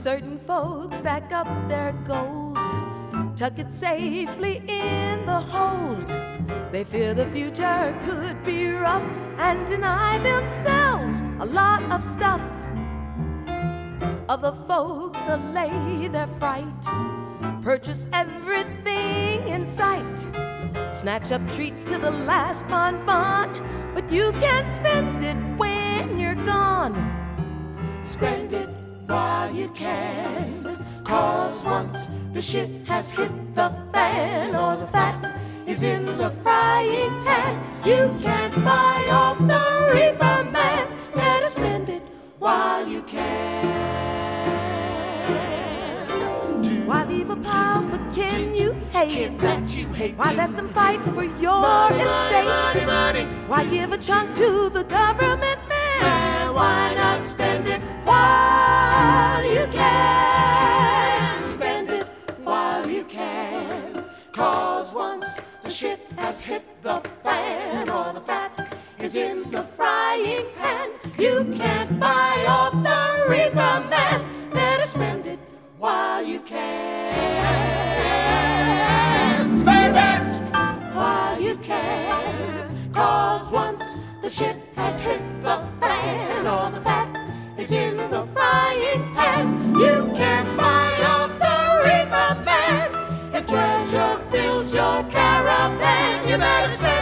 Certain folks stack up their gold, tuck it safely in the hold. They fear the future could be rough and deny themselves a lot of stuff. Other folks allay their fright, purchase everything in sight, snatch up treats to the last bonbon, but you can't spend it when you're gone. Spend it while you can, 'cause once the shit has hit the fan or the fat is in the frying pan, you can't buy off the Reaper Man. Better spend it while you can. Why leave a pile for kin you hate? Why let them fight for your estate? Why give a chunk to the government man? Why not spend it while you can? Spend it while you can, 'cause once the shit has hit the fan or the fat is in the frying pan, you can't buy off the Reaper Man. Better spend it while you can. Spend it while you can, 'cause once the shit has hit the fan or the fat is in the frying pan, you can't buy off the Reaper Man. If treasure fills your caravan, you better spend